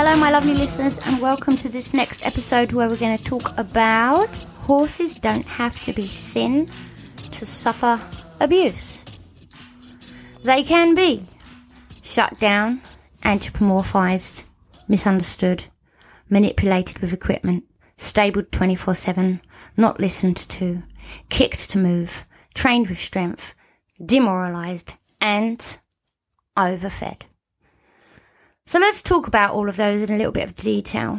Hello, my lovely listeners, and welcome to this next episode where we're going to talk about horses don't have to be thin to suffer abuse. They can be shut down, anthropomorphized, misunderstood, manipulated with equipment, stabled 24/7, not listened to, kicked to move, trained with strength, demoralized, and overfed. So let's talk about all of those in a little bit of detail.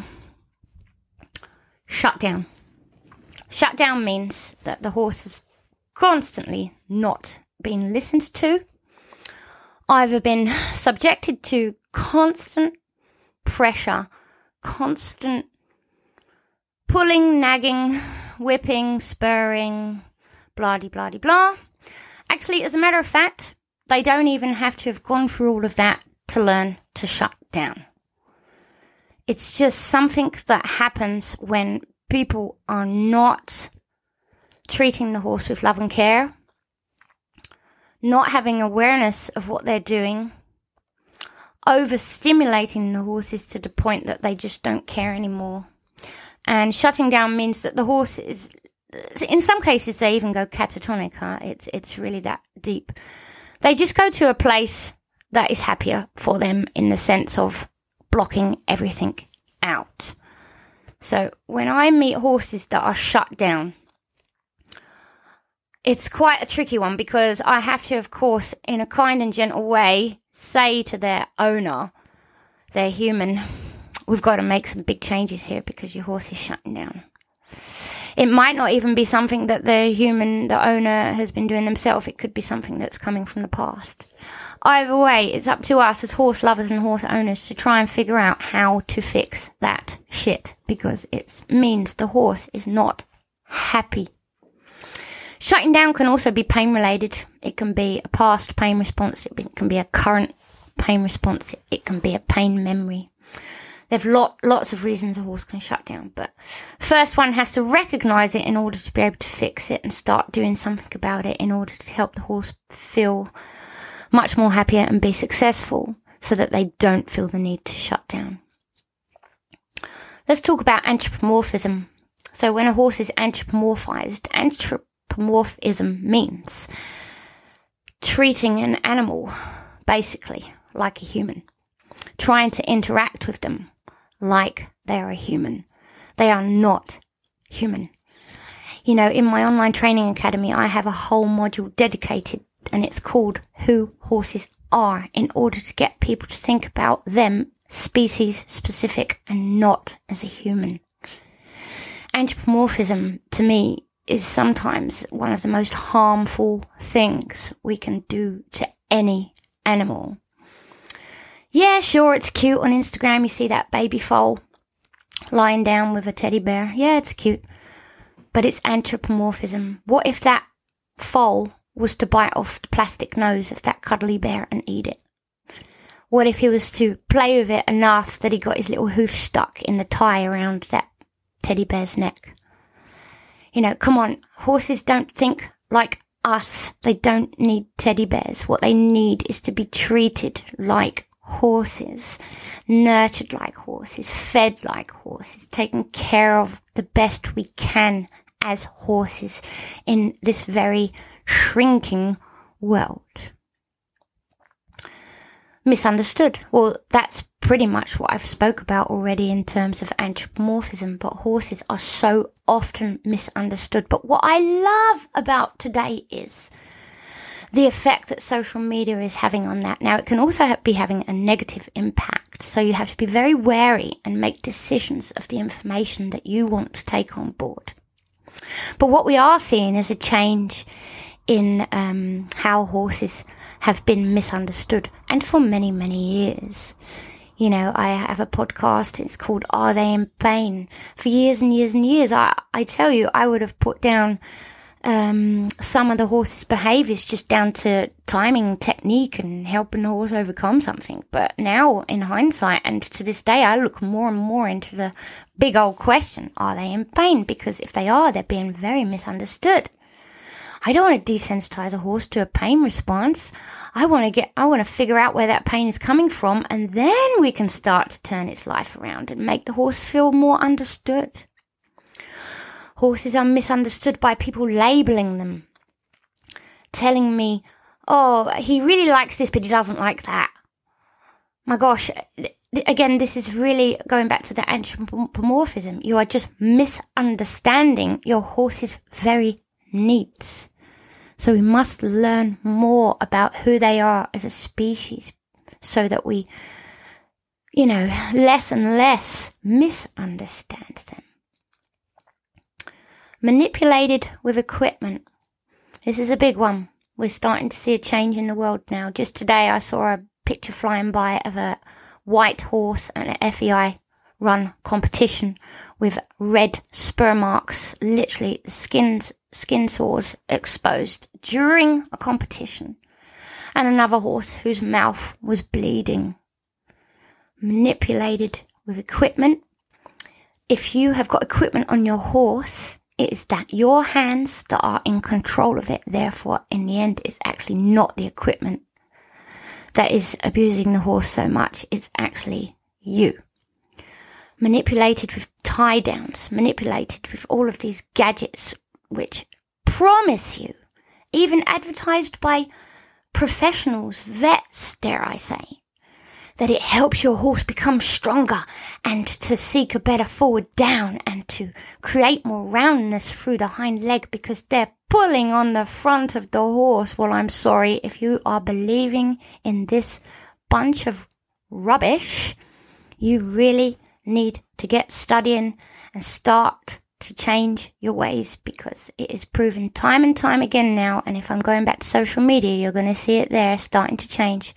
Shut down. Shut down means that the horse has constantly not been listened to, either been subjected to constant pressure, constant pulling, nagging, whipping, spurring, blah-de-blah-de-blah. Actually, as a matter of fact, they don't even have to have gone through all of that to learn to shut down. It's just something that happens when people are not treating the horse with love and care, not having awareness of what they're doing, overstimulating the horses to the point that they just don't care anymore. And shutting down means that the horse is, in some cases they even go catatonic. It's really that deep. They just go to a place that is happier for them in the sense of blocking everything out. So when I meet horses that are shut down, it's quite a tricky one because I have to, of course, in a kind and gentle way, say to their owner, their human, we've got to make some big changes here because your horse is shutting down. It might not even be something that the human, the owner, has been doing themselves. It could be something that's coming from the past. Either way, it's up to us as horse lovers and horse owners to try and figure out how to fix that shit because it means the horse is not happy. Shutting down can also be pain related. It can be a past pain response. It can be a current pain response. It can be a pain memory. There's lots of reasons a horse can shut down, but first one has to recognize it in order to be able to fix it and start doing something about it in order to help the horse feel much more happier and be successful so that they don't feel the need to shut down. Let's talk about anthropomorphism. So when a horse is anthropomorphized, anthropomorphism means treating an animal basically like a human, trying to interact with them like they are a human. They are not human. You know, in my online training academy, I have a whole module dedicated and it's called Who Horses Are, in order to get people to think about them species specific and not as a human. Anthropomorphism to me is sometimes one of the most harmful things we can do to any animal. Yeah, sure, it's cute on Instagram. You see that baby foal lying down with a teddy bear. Yeah, it's cute. But it's anthropomorphism. What if that foal was to bite off the plastic nose of that cuddly bear and eat it? What if he was to play with it enough that he got his little hoof stuck in the tie around that teddy bear's neck? You know, come on, horses don't think like us. They don't need teddy bears. What they need is to be treated like horses, nurtured like horses, fed like horses, taken care of the best we can as horses in this very shrinking world. Misunderstood. Well, that's pretty much what I've spoke about already in terms of anthropomorphism, but horses are so often misunderstood. But what I love about today is the effect that social media is having on that. Now, it can also be having a negative impact, so you have to be very wary and make decisions of the information that you want to take on board. But what we are seeing is a change in how horses have been misunderstood, and for many, many years. You know, I have a podcast, it's called Are They in Pain? For years and years and years, I tell you, I would have put down some of the horse's behaviours just down to timing, technique and helping the horse overcome something. But now, in hindsight, and to this day, I look more and more into the big old question, are they in pain? Because if they are, they're being very misunderstood. I don't want to desensitize a horse to a pain response. I want to figure out where that pain is coming from, and then we can start to turn its life around and make the horse feel more understood. Horses are misunderstood by people labeling them, telling me, oh, he really likes this, but he doesn't like that. My gosh, again, this is really going back to the anthropomorphism. You are just misunderstanding your horse's very needs. So we must learn more about who they are as a species so that we, less and less misunderstand them. Manipulated with equipment. This is a big one. We're starting to see a change in the world now. Just today I saw a picture flying by of a white horse at an FEI run competition with red spur marks, literally skin sores exposed during a competition, and another horse whose mouth was bleeding. Manipulated with equipment. If you have got equipment on your horse, it is that your hands that are in control of it. Therefore, in the end, it's actually not the equipment that is abusing the horse so much. It's actually you. Manipulated with tie downs, manipulated with all of these gadgets which promise you, even advertised by professionals, vets, dare I say, that it helps your horse become stronger and to seek a better forward down and to create more roundness through the hind leg because they're pulling on the front of the horse. Well, I'm sorry, if you are believing in this bunch of rubbish, you really need to get studying and start to change your ways, because it is proven time and time again now, and if I'm going back to social media, you're going to see it there starting to change.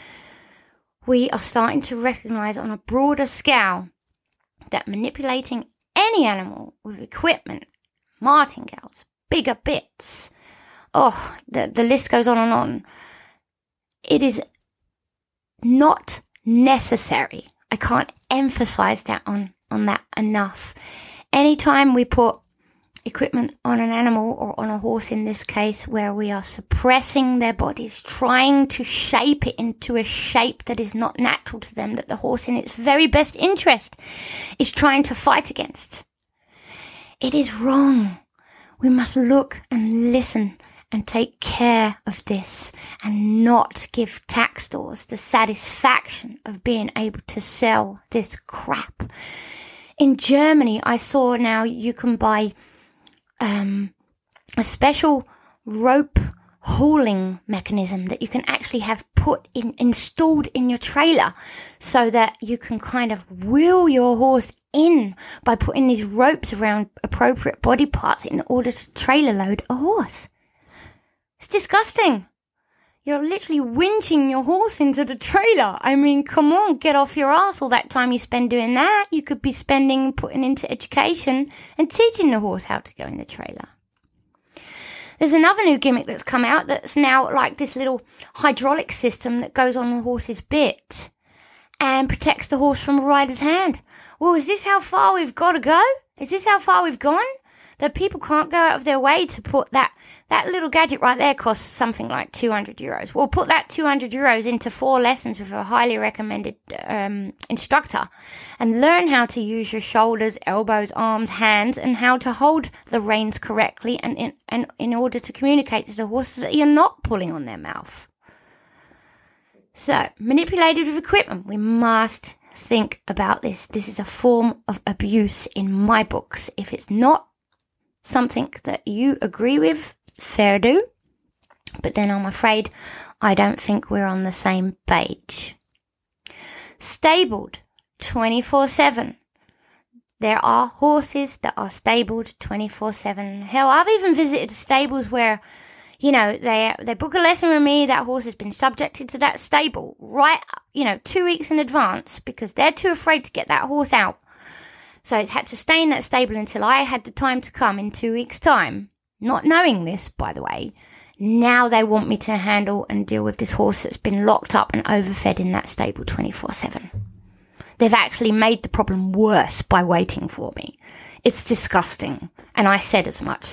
We are starting to recognize on a broader scale that manipulating any animal with equipment, martingales, bigger bits, the list goes on and on. It is not necessary. I can't emphasize that on that enough. Anytime we put equipment on an animal, or on a horse in this case, where we are suppressing their bodies, trying to shape it into a shape that is not natural to them, that the horse in its very best interest is trying to fight against, it is wrong. We must look and listen and take care of this, and not give tax stores the satisfaction of being able to sell this crap. In Germany, I saw now you can buy a special rope hauling mechanism that you can actually have installed in your trailer, so that you can kind of wheel your horse in by putting these ropes around appropriate body parts in order to trailer load a horse. It's disgusting. You're literally winching your horse into the trailer. I mean, come on, get off your ass. All that time you spend doing that, you could be putting into education and teaching the horse how to go in the trailer. There's another new gimmick that's come out that's now like this little hydraulic system that goes on the horse's bit and protects the horse from a rider's hand. Well, is this how far we've got to go? Is this how far we've gone? That people can't go out of their way to put that little gadget right there costs something like €200. Well, put that €200 into 4 lessons with a highly recommended instructor, and learn how to use your shoulders, elbows, arms, hands, and how to hold the reins correctly, and in order to communicate to the horses that you're not pulling on their mouth. So, manipulated with equipment, we must think about this. This is a form of abuse in my books. If it's not something that you agree with, fair do. But then I'm afraid I don't think we're on the same page. Stabled 24/7. There are horses that are stabled 24/7. Hell, I've even visited stables where, they book a lesson with me, that horse has been subjected to that stable right, 2 weeks in advance, because they're too afraid to get that horse out. So it's had to stay in that stable until I had the time to come in 2 weeks' time. Not knowing this, by the way. Now they want me to handle and deal with this horse that's been locked up and overfed in that stable 24/7. They've actually made the problem worse by waiting for me. It's disgusting. And I said as much so.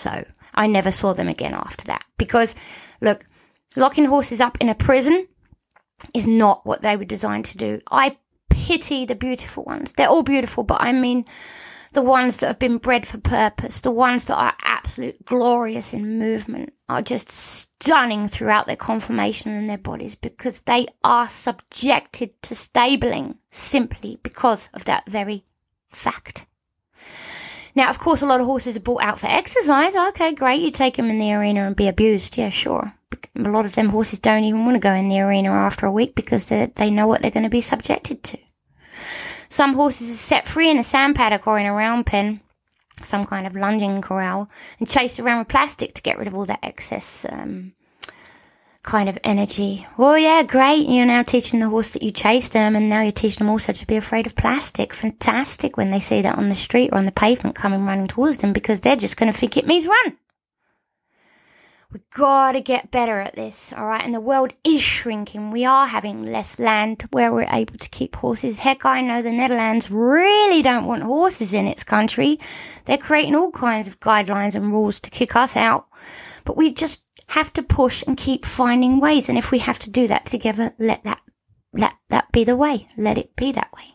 I never saw them again after that. Because, look, locking horses up in a prison is not what they were designed to do. I pity the beautiful ones. They're all beautiful, but I mean the ones that have been bred for purpose, the ones that are absolute glorious in movement, are just stunning throughout their conformation and their bodies, because they are subjected to stabling simply because of that very fact. Now, of course, a lot of horses are brought out for exercise. Okay, great. You take them in the arena and be abused. Yeah, sure. A lot of them horses don't even want to go in the arena after a week because they know what they're going to be subjected to. Some horses are set free in a sand paddock or in a round pen, some kind of lunging corral, and chased around with plastic to get rid of all that excess kind of energy. Well, yeah, great. You're now teaching the horse that you chase them, and now you're teaching them also to be afraid of plastic. Fantastic when they see that on the street or on the pavement coming running towards them, because they're just going to think it means run. We've got to get better at this, all right? And the world is shrinking. We are having less land where we're able to keep horses. Heck, I know the Netherlands really don't want horses in its country. They're creating all kinds of guidelines and rules to kick us out. But we just have to push and keep finding ways. And if we have to do that together, let that be the way. Let it be that way.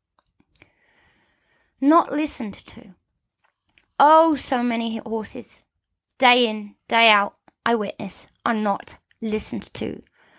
Not listened to. Oh, so many horses, day in, day out, I witness, are not listened to.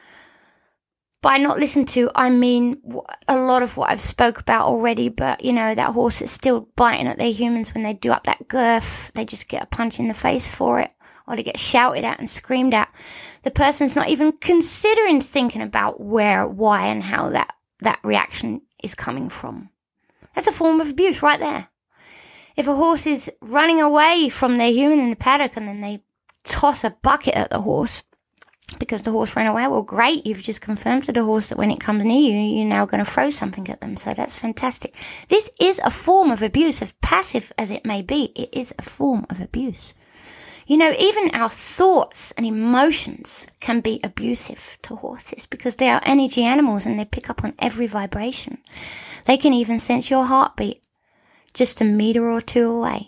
By not listened to, I mean a lot of what I've spoke about already, but, you know, that horse is still biting at their humans when they do up that girth. They just get a punch in the face for it, or they get shouted at and screamed at. The person's not even considering thinking about where, why, and how that reaction is coming from. That's a form of abuse right there. If a horse is running away from their human in the paddock and then they toss a bucket at the horse because the horse ran away, well, great, you've just confirmed to the horse that when it comes near you, you're now going to throw something at them. So that's fantastic. This is a form of abuse, as passive as it may be. It is a form of abuse. You know, even our thoughts and emotions can be abusive to horses because they are energy animals and they pick up on every vibration. They can even sense your heartbeat just a meter or two away.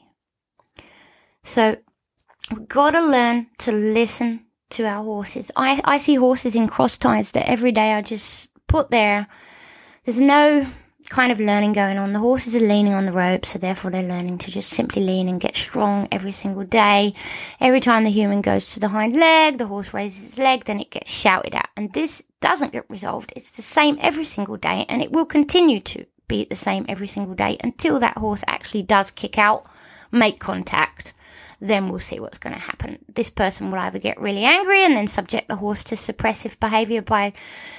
So we've got to learn to listen to our horses. I see horses in cross ties that every day are just put there. There's no kind of learning going on. The horses are leaning on the rope, so therefore they're learning to just simply lean and get strong every single day. Every time the human goes to the hind leg, the horse raises its leg, then it gets shouted at. And this doesn't get resolved. It's the same every single day, and it will continue to be the same every single day until that horse actually does kick out, make contact. Then we'll see what's going to happen. This person will either get really angry and then subject the horse to suppressive behavior by,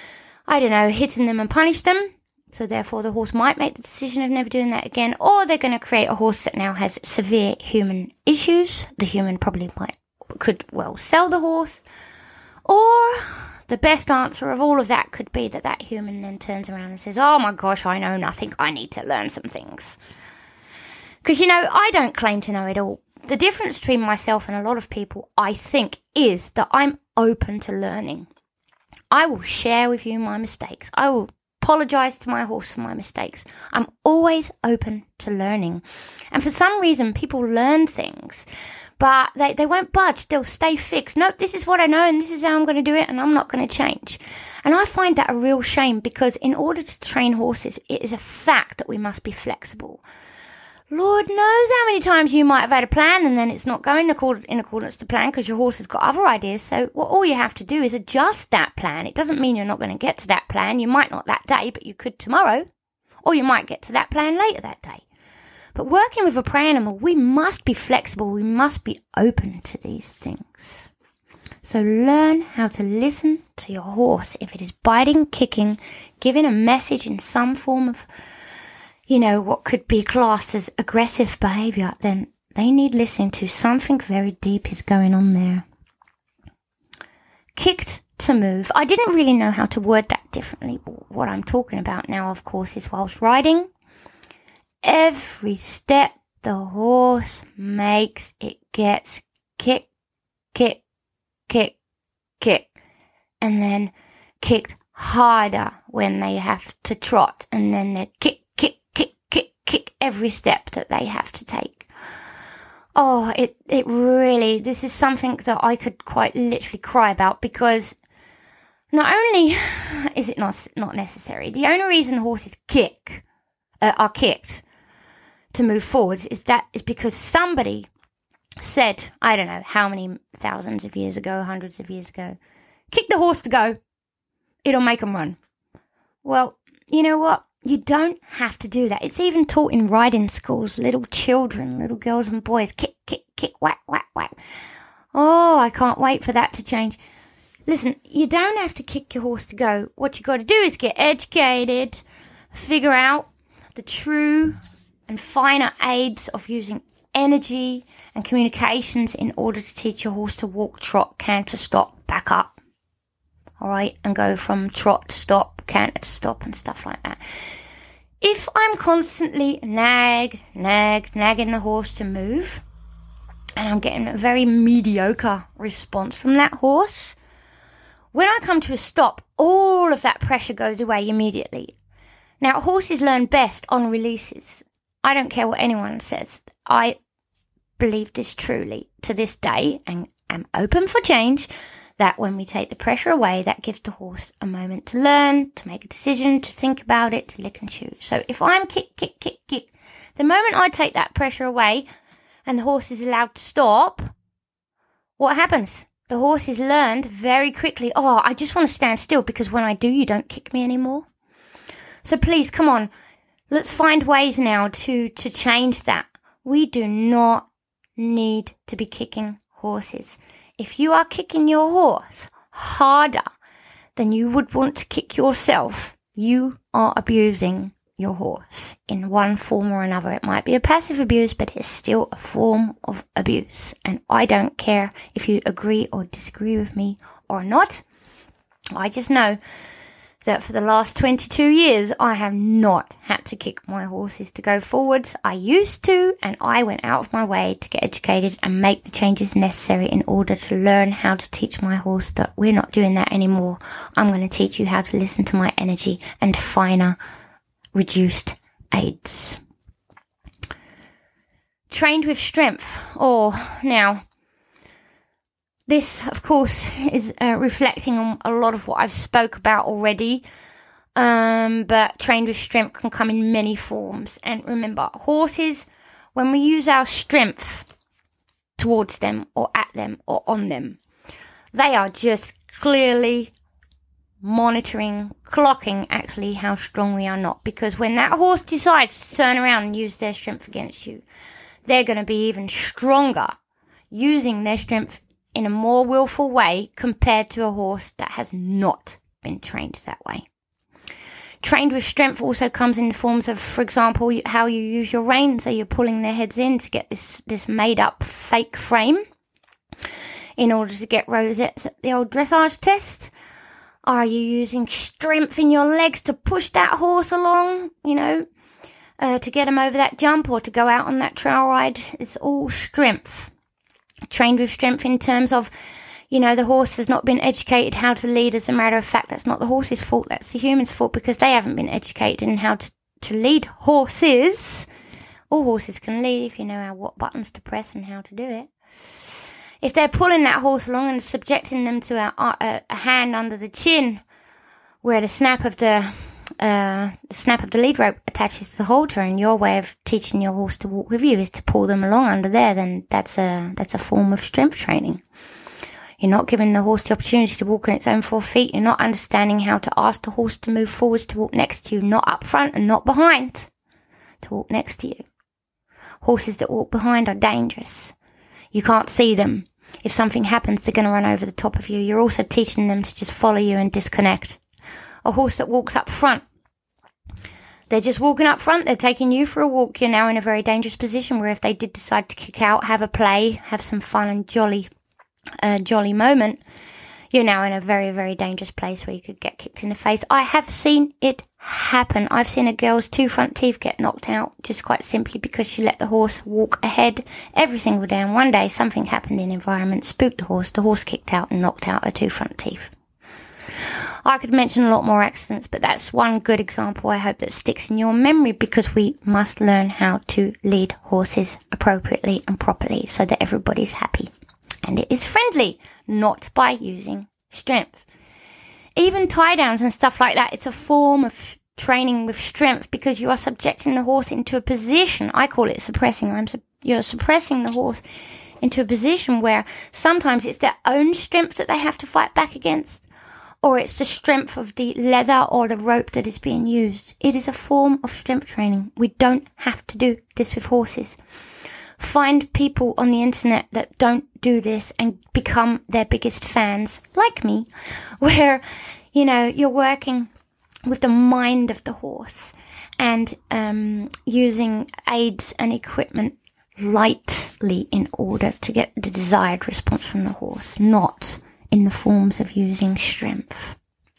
I don't know, hitting them and punish them. So therefore the horse might make the decision of never doing that again, or they're going to create a horse that now has severe human issues. The human probably could sell the horse, or the best answer of all of that could be that human then turns around and says, oh my gosh, I know nothing. I need to learn some things. Because, you know, I don't claim to know it all. The difference between myself and a lot of people, I think, is that I'm open to learning. I will share with you my mistakes. I will apologize to my horse for my mistakes. I'm always open to learning. And for some reason, people learn things, but they won't budge. They'll stay fixed. No, this is what I know and this is how I'm going to do it and I'm not going to change. And I find that a real shame because in order to train horses, it is a fact that we must be flexible. Lord knows how many times you might have had a plan and then it's not going in accordance to plan because your horse has got other ideas. So all you have to do is adjust that plan. It doesn't mean you're not going to get to that plan. You might not that day, but you could tomorrow. Or you might get to that plan later that day. But working with a prey animal, we must be flexible. We must be open to these things. So learn how to listen to your horse. If it is biting, kicking, giving a message in some form of, you know, what could be classed as aggressive behavior, then they need listening to. Something very deep is going on there. Kicked to move. I didn't really know how to word that differently. What I'm talking about now, of course, is whilst riding. Every step the horse makes, it gets kick, kick, kick, kick, and then kicked harder when they have to trot, and then they're kick, kick, kick, kick, kick every step that they have to take. it really, this is something that I could quite literally cry about, because not only is it not necessary, the only reason horses are kicked to move forwards is because somebody said, I don't know how many thousands of years ago, hundreds of years ago, kick the horse to go, it'll make them run. Well, you know what? You don't have to do that. It's even taught in riding schools. Little children, little girls and boys, kick, kick, kick, whack, whack, whack. Oh, I can't wait for that to change. Listen, you don't have to kick your horse to go. What you got to do is get educated, figure out the true and finer aids of using energy and communications in order to teach your horse to walk, trot, canter, stop, back up. All right, and go from trot to stop, canter to stop, and stuff like that. If I'm constantly nagging the horse to move, and I'm getting a very mediocre response from that horse, when I come to a stop, all of that pressure goes away immediately. Now, horses learn best on releases. I don't care what anyone says. I believe this truly to this day, and am open for change, that when we take the pressure away, that gives the horse a moment to learn, to make a decision, to think about it, to lick and chew. So if I'm kick, kick, kick, kick, the moment I take that pressure away and the horse is allowed to stop, what happens? The horse has learned very quickly, I just want to stand still, because when I do, you don't kick me anymore. So please, come on, let's find ways now to change that. We do not need to be kicking horses. If you are kicking your horse harder than you would want to kick yourself, you are abusing your horse in one form or another. It might be a passive abuse, but it's still a form of abuse. And I don't care if you agree or disagree with me or not. I just know that for the last 22 years, I have not had to kick my horses to go forwards. I used to, and I went out of my way to get educated and make the changes necessary in order to learn how to teach my horse that we're not doing that anymore. I'm going to teach you how to listen to my energy and finer, reduced aids. Trained with strength. Now, this, of course, is reflecting on a lot of what I've spoke about already, but trained with strength can come in many forms. And remember, horses, when we use our strength towards them or at them or on them, they are just clearly monitoring, clocking actually how strong we are not. Because when that horse decides to turn around and use their strength against you, they're going to be even stronger using their strength in a more willful way compared to a horse that has not been trained that way. Trained with strength also comes in the forms of, for example, how you use your rein. So you're pulling their heads in to get this made up fake frame in order to get rosettes at the old dressage test. Are you using strength in your legs to push that horse along, to get him over that jump or to go out on that trail ride? It's all strength. Trained with strength in terms of, the horse has not been educated how to lead. As a matter of fact, that's not the horse's fault, that's the human's fault, because they haven't been educated in how to lead horses. All horses can lead if you know what buttons to press and how to do it. If they're pulling that horse along and subjecting them to a hand under the chin, where the snap of the lead rope attaches to the halter, and your way of teaching your horse to walk with you is to pull them along under there, then that's a form of strength training. You're not giving the horse the opportunity to walk on its own 4 feet. You're not understanding how to ask the horse to move forwards, to walk next to you, not up front and not behind, to walk next to you. Horses that walk behind are dangerous. You can't see them. If something happens, they're going to run over the top of you. You're also teaching them to just follow you and disconnect. A horse that walks up front, they're just walking up front. They're taking you for a walk. You're now in a very dangerous position where if they did decide to kick out, have a play, have some fun and jolly moment, you're now in a very, very dangerous place where you could get kicked in the face. I have seen it happen. I've seen a girl's 2 front teeth get knocked out just quite simply because she let the horse walk ahead every single day. And one day something happened in the environment, spooked the horse kicked out and knocked out her 2 front teeth. I could mention a lot more accidents, but that's one good example I hope that sticks in your memory, because we must learn how to lead horses appropriately and properly so that everybody's happy and it is friendly, not by using strength. Even tie downs and stuff like that, it's a form of training with strength, because you are subjecting the horse into a position. I call it suppressing. You're suppressing the horse into a position where sometimes it's their own strength that they have to fight back against, or it's the strength of the leather or the rope that is being used. It is a form of strength training. We don't have to do this with horses. Find people on the internet that don't do this and become their biggest fans, like me, where, you're working with the mind of the horse and using aids and equipment lightly in order to get the desired response from the horse, not in the forms of using strength.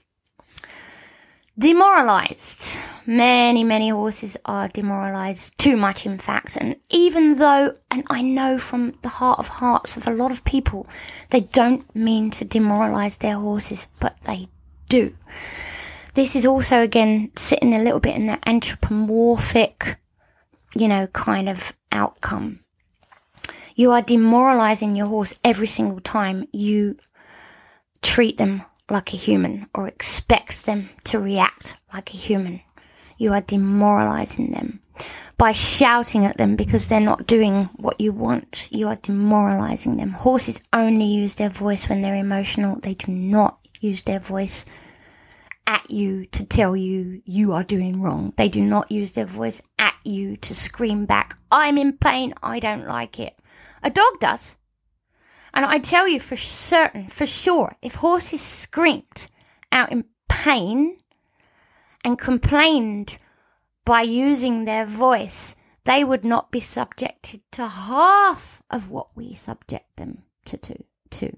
Demoralized. Many horses are demoralized, too much in fact, and even though, and I know from the heart of hearts of a lot of people, they don't mean to demoralize their horses, but they do. This is also, again, sitting a little bit in the anthropomorphic, kind of outcome. You are demoralizing your horse every single time you treat them like a human or expect them to react like a human. You are demoralizing them by shouting at them because they're not doing what you want. You are demoralizing them. Horses only use their voice when they're emotional. They do not use their voice at you to tell you you are doing wrong. They do not use their voice at you to scream back, I'm in pain, I don't like it. A dog does. And I tell you for certain, for sure, if horses screamed out in pain and complained by using their voice, they would not be subjected to half of what we subject them to.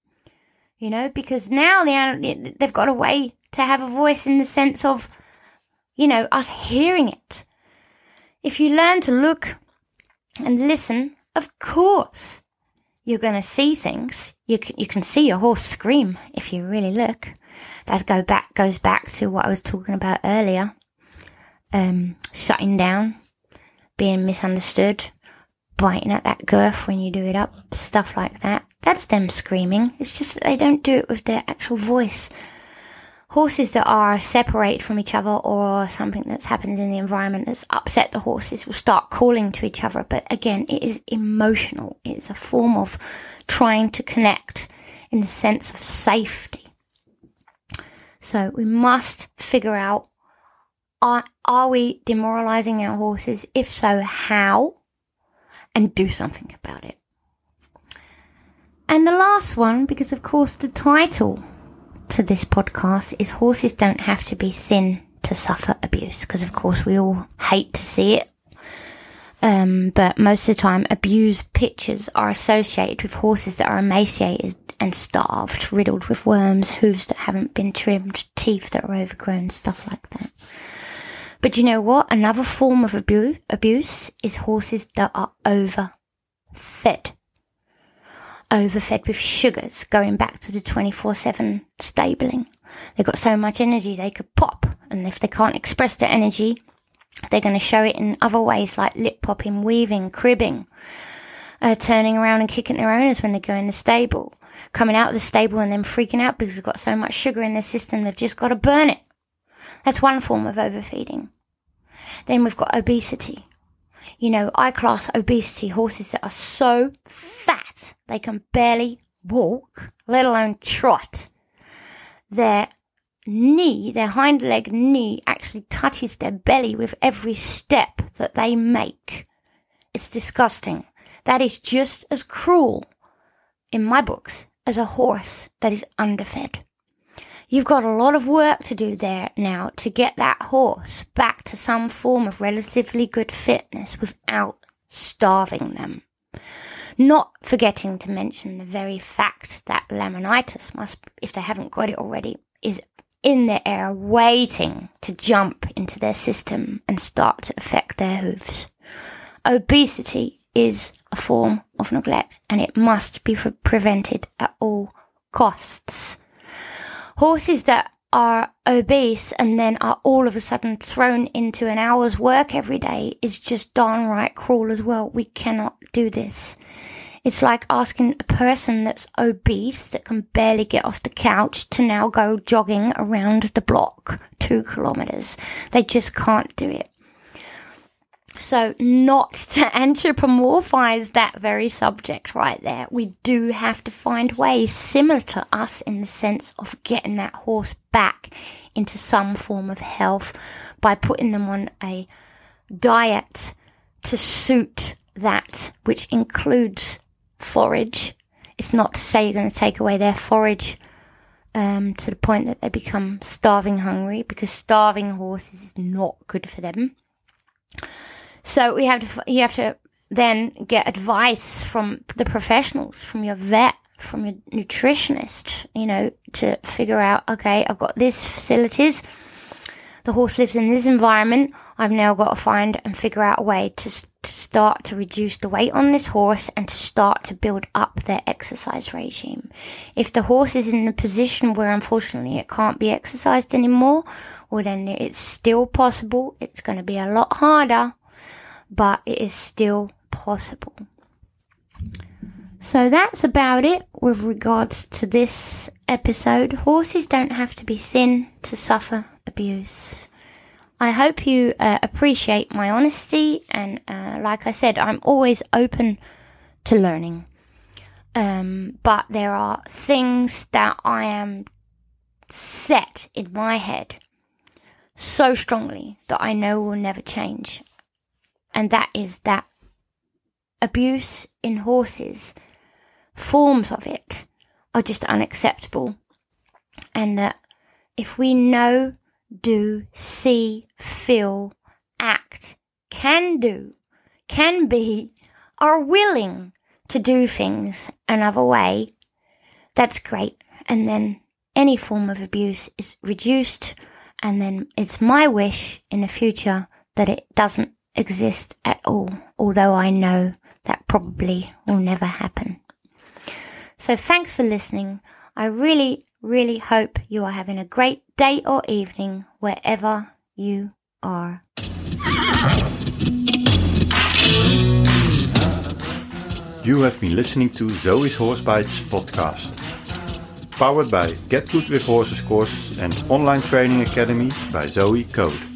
Because now they've got a way to have a voice in the sense of, us hearing it. If you learn to look and listen, of course, you're going to see things. You can see a horse scream if you really look. That goes back to what I was talking about earlier. Shutting down, being misunderstood, biting at that girth when you do it up, stuff like that. That's them screaming. It's just that they don't do it with their actual voice. Horses that are separated from each other or something that's happened in the environment that's upset the horses will start calling to each other. But again, it is emotional. It's a form of trying to connect in the sense of safety. So we must figure out, are we demoralizing our horses? If so, how? And do something about it. And the last one, because of course the title to this podcast is Horses Don't Have to Be Thin to Suffer Abuse, because of course we all hate to see it. But most of the time abused pictures are associated with horses that are emaciated and starved, riddled with worms, hooves that haven't been trimmed, teeth that are overgrown, stuff like that. But you know what? Another form of abuse is horses that are overfed. Overfed with sugars, going back to the 24/7 stabling. They've got so much energy they could pop, and if they can't express their energy, they're going to show it in other ways like lip popping, weaving, cribbing, turning around and kicking their owners when they go in the stable, coming out of the stable and then freaking out because they've got so much sugar in their system they've just got to burn it. That's one form of overfeeding. Then we've got obesity. I class obesity, horses that are so fat they can barely walk, let alone trot. Their hind leg knee actually touches their belly with every step that they make. It's disgusting. That is just as cruel, in my books, as a horse that is underfed. You've got a lot of work to do there now to get that horse back to some form of relatively good fitness without starving them. Not forgetting to mention the very fact that laminitis must, if they haven't got it already, is in the air waiting to jump into their system and start to affect their hooves. Obesity is a form of neglect and it must be prevented at all costs. Horses that are obese and then are all of a sudden thrown into an hour's work every day is just downright cruel as well. We cannot do this. It's like asking a person that's obese, that can barely get off the couch, to now go jogging around the block 2 kilometers. They just can't do it. So not to anthropomorphize that very subject right there, we do have to find ways similar to us in the sense of getting that horse back into some form of health by putting them on a diet to suit that, which includes forage. It's not to say you're going to take away their forage to the point that they become starving hungry, because starving horses is not good for them. So you have to then get advice from the professionals, from your vet, from your nutritionist, to figure out, okay, I've got these facilities. The horse lives in this environment. I've now got to find and figure out a way to start to reduce the weight on this horse and to start to build up their exercise regime. If the horse is in a position where unfortunately it can't be exercised anymore, well then it's still possible. It's going to be a lot harder, but it is still possible. So that's about it with regards to this episode. Horses don't have to be thin to suffer abuse. I hope you appreciate my honesty, and like I said, I'm always open to learning. But there are things that I am set in my head so strongly that I know will never change. And that is that abuse in horses, forms of it, are just unacceptable. And that if we know, do, see, feel, act, can be, are willing to do things another way, that's great. And then any form of abuse is reduced. And then it's my wish in the future that it doesn't exist at all, although I know that probably will never happen. So thanks for listening. I really, really hope you are having a great day or evening wherever you are. You have been listening to Zoe's Horse Bites podcast, powered by Get Good With Horses courses and online training academy by Zoe Code.